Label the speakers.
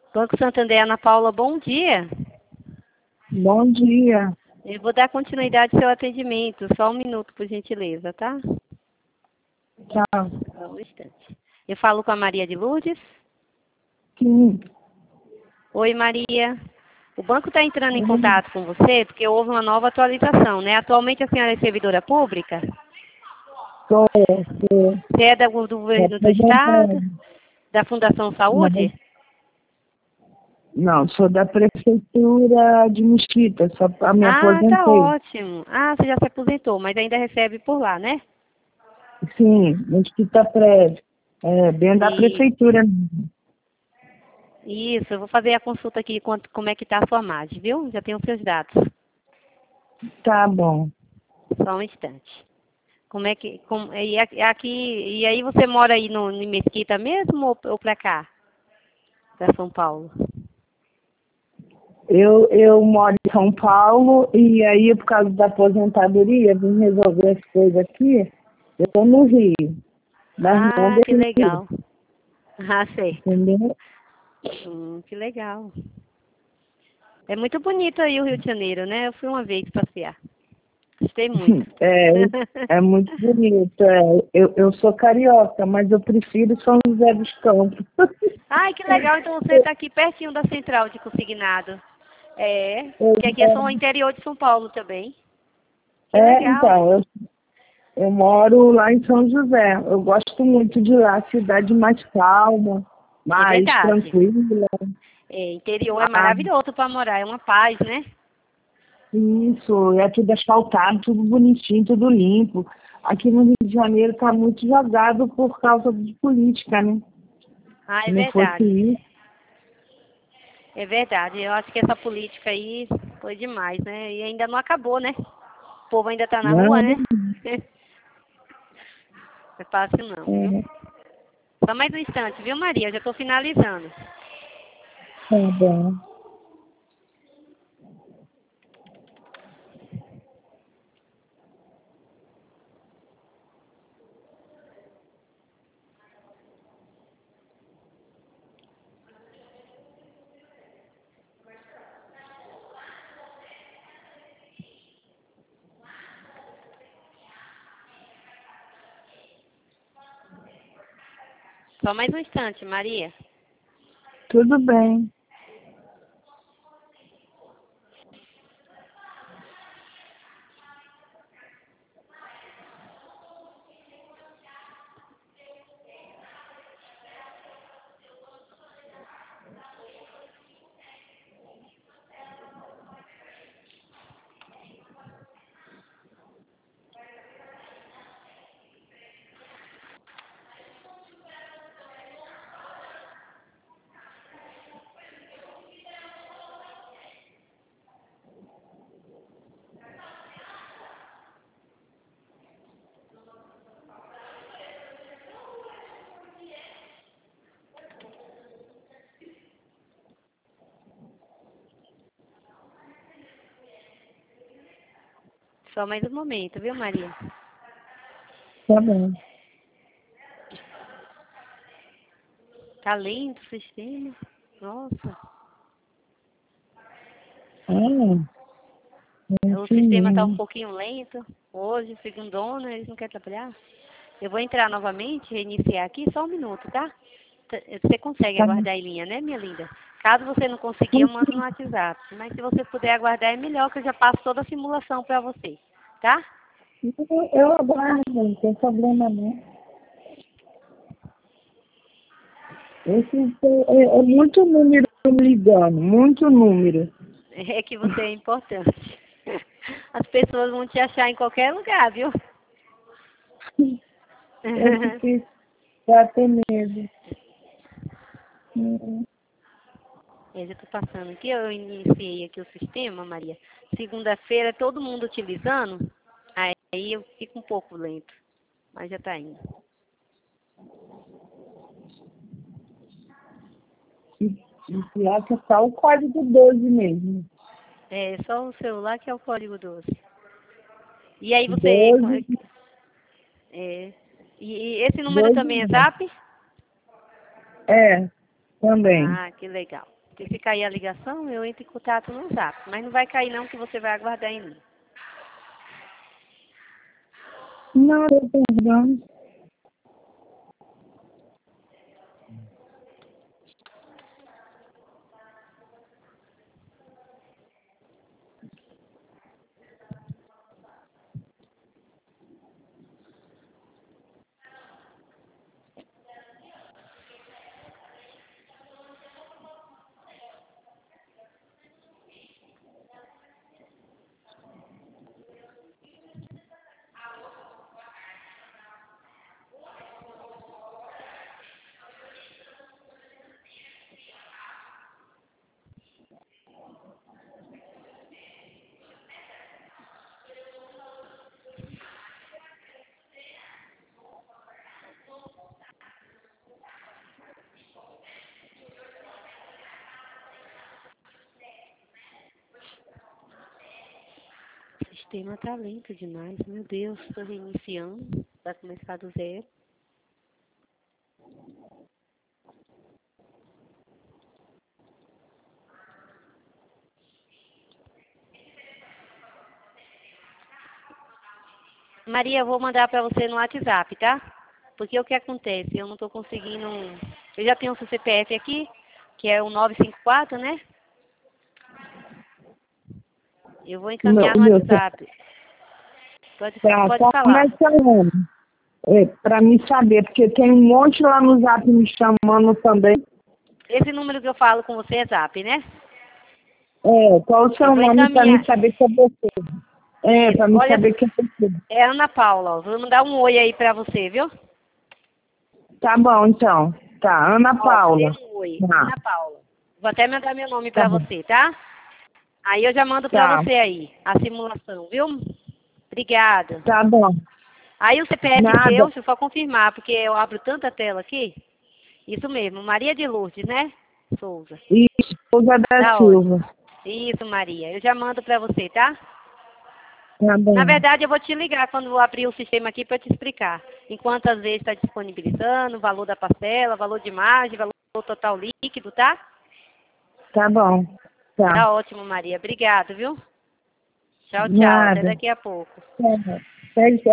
Speaker 1: Banco Santander, Ana Paula, bom dia.
Speaker 2: Bom dia.
Speaker 1: Eu vou dar continuidade ao seu atendimento. Só um minuto, por gentileza, tá?
Speaker 2: Tchau.
Speaker 1: Só um instante. Eu falo com a Maria de Lourdes.
Speaker 2: Sim.
Speaker 1: Oi, Maria. O banco está entrando em contato com você porque houve uma nova atualização, né? Atualmente a senhora é servidora pública?
Speaker 2: Sou.
Speaker 1: Você é do governo do Estado? Da Fundação Saúde?
Speaker 2: Não, sou da prefeitura de Mesquita, só me aposentei.
Speaker 1: Tá ótimo. Você já se aposentou, mas ainda recebe por lá, né?
Speaker 2: Sim, Mesquita Prédio. Dentro da prefeitura.
Speaker 1: Isso, eu vou fazer a consulta aqui, como é que está a sua margem, viu? Já tenho os seus dados.
Speaker 2: Tá bom.
Speaker 1: Só um instante. E aí você mora aí em Mesquita mesmo ou para cá? Para São Paulo?
Speaker 2: Eu moro em São Paulo e aí, por causa da aposentadoria, vim resolver as coisas aqui. Eu estou no Rio.
Speaker 1: Que legal. Sei.
Speaker 2: Entendeu?
Speaker 1: Que legal. É muito bonito aí o Rio de Janeiro, né? Eu fui uma vez passear. Gostei muito.
Speaker 2: É muito bonito. Eu sou carioca, mas eu prefiro São José dos Campos.
Speaker 1: Que legal. Então você está aqui pertinho da central de consignado. Porque aqui é só o interior de São Paulo também. Que legal.
Speaker 2: Então, eu moro lá em São José. Eu gosto muito de lá, cidade mais calma, mais tranquila.
Speaker 1: Interior é maravilhoso para morar, é uma paz, né?
Speaker 2: Isso, é tudo asfaltado, tudo bonitinho, tudo limpo. Aqui no Rio de Janeiro está muito jogado por causa de política, né?
Speaker 1: É verdade. É verdade. Eu acho que essa política aí foi demais, né? E ainda não acabou, né? O povo ainda está na rua, né? Não é fácil não, viu? Só mais um instante, viu, Maria? Eu já estou finalizando.
Speaker 2: Tá bom.
Speaker 1: Só mais um instante, Maria.
Speaker 2: Tudo bem.
Speaker 1: Só mais um momento, viu, Maria?
Speaker 2: Tá bom.
Speaker 1: Tá lento o sistema. Nossa. O sistema tá um pouquinho lento. Hoje, segundona, eles não querem trabalhar. Eu vou entrar novamente, reiniciar aqui, só um minuto, tá? Você consegue aguardar em linha, né, minha linda? Caso você não conseguir, eu mando no WhatsApp. Mas se você puder aguardar, é melhor que eu já passo toda a simulação para você, tá?
Speaker 2: Eu aguardo, não tem problema não. É muito número me ligando, muito número.
Speaker 1: É que você é importante. As pessoas vão te achar em qualquer lugar, viu?
Speaker 2: É difícil pra ter medo.
Speaker 1: Eu já estou passando aqui, eu iniciei aqui o sistema, Maria. Segunda-feira, todo mundo utilizando, aí eu fico um pouco lento, mas já está indo.
Speaker 2: E lá que é só o código 12 mesmo.
Speaker 1: É só o celular que é o código 12. E aí você...
Speaker 2: 12,
Speaker 1: E esse número também é Zap?
Speaker 2: também.
Speaker 1: Que legal. E se cair a ligação, eu entro em contato no Zap. Mas não vai cair não, que você vai aguardar em mim.
Speaker 2: Não, eu perdão.
Speaker 1: O sistema tá lento demais. Meu Deus, estou reiniciando. Vai começar do zero. Maria, eu vou mandar para você no WhatsApp, tá? Porque o que acontece? Eu não estou conseguindo... Eu já tenho o seu CPF aqui, que é o 954, né? Eu vou encaminhar no WhatsApp. Pode falar.
Speaker 2: Mas para mim saber, porque tem um monte lá no Zap me chamando também.
Speaker 1: Esse número que eu falo com você é Zap, né?
Speaker 2: Qual o seu nome para mim saber que é você? Para mim saber que é você.
Speaker 1: É Ana Paula, ó. Vou mandar um oi aí para você, viu?
Speaker 2: Tá bom, então. Tá, Ana Paula.
Speaker 1: Um oi, Ana Paula. Vou até mandar meu nome para você, tá? Aí eu já mando para você aí, a simulação, viu? Obrigada.
Speaker 2: Tá bom.
Speaker 1: Aí o CPF seu, deixa eu só confirmar, porque eu abro tanta tela aqui. Isso mesmo, Maria de Lourdes, né? Souza.
Speaker 2: Isso, Souza da Silva.
Speaker 1: Ótimo. Isso, Maria. Eu já mando para você, tá?
Speaker 2: Tá bom.
Speaker 1: Na verdade, eu vou te ligar quando eu abrir o sistema aqui para te explicar. Em quantas vezes está disponibilizando, o valor da parcela, valor de margem, valor total líquido, tá?
Speaker 2: Tá bom.
Speaker 1: Tá ótimo, Maria. Obrigado, viu? Tchau, tchau. Até daqui a pouco.
Speaker 2: Tchau.